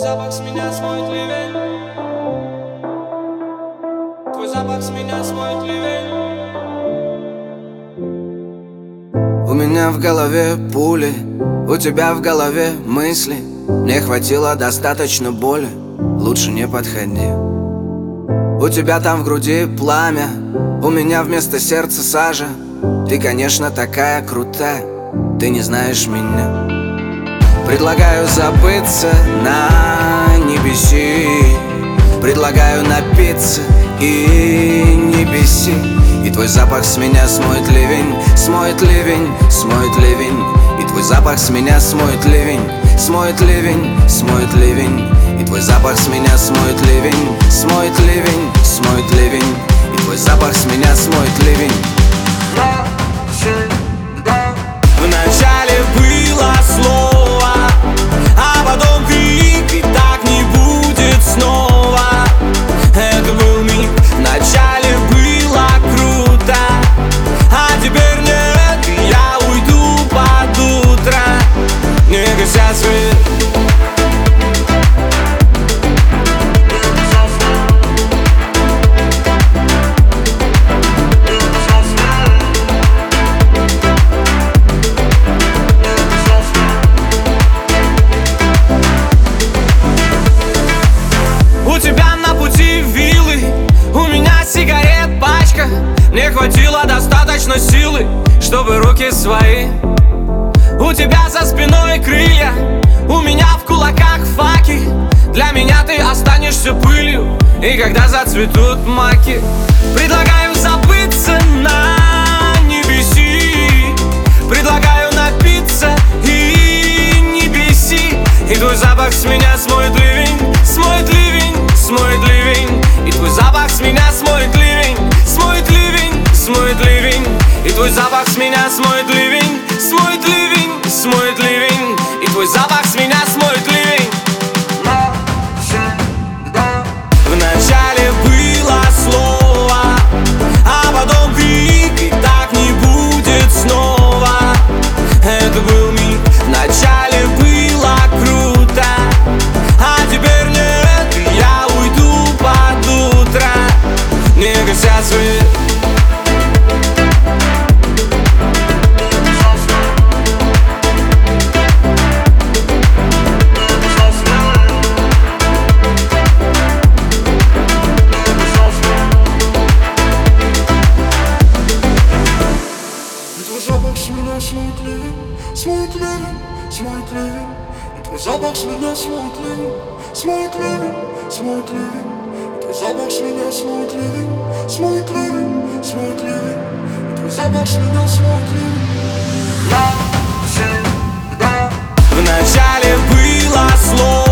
запах с меня смоет ливень. Твой запах с меня смоет ливень. У меня в голове пули, у тебя в голове мысли. Мне хватило достаточно боли, лучше не подходи. У тебя там в груди пламя, у меня вместо сердца сажа. Ты, конечно, такая крутая, ты не знаешь меня. Предлагаю забыться на небеси, предлагаю напиться и не беси. И твой запах с меня смоет ливень, смоет ливень, смоет ливень. И твой запах с меня смоет ливень, смоет ливень, смоет ливень. И твой запах с меня смоет ливень, смоет ливень, смоет ливень. И твой запах с меня смоет ливень. Вначале было слово, а потом крик, и так не будет снова. Это был миг, вначале было круто, а теперь нет, и я уйду под утро. Не гася свет. Мне хватило достаточно силы, чтобы руки свои. У тебя за спиной крылья, у меня в кулаках факи. Для меня ты останешься пылью, и когда зацветут маки. Предлагаю забыться на небеси, предлагаю напиться и не беси. И твой запах с меня смоет ливень, смоет ливень, смоет ливень. И твой запах с меня смоет ливень, смоет ливень, смоет ливень. И твой запах с меня смоет ливень, смоет ливень, смоет ливень. И твой запах с меня смоет ливень. Вначале было слово, а потом крик, и так не будет снова. Это был миг, вначале было круто, а теперь нет, и я уйду под утро. Не гася свет. Запах с меня смоет ливень, смоет ливень, смоет ливень. И твой запах с меня смоет ливень, смоет ливень, смоет ливень. И твой запах с меня смоет ливень, смоет ливень, смоет ливень. И твой запах с меня смоет ливень. Вначале было слово,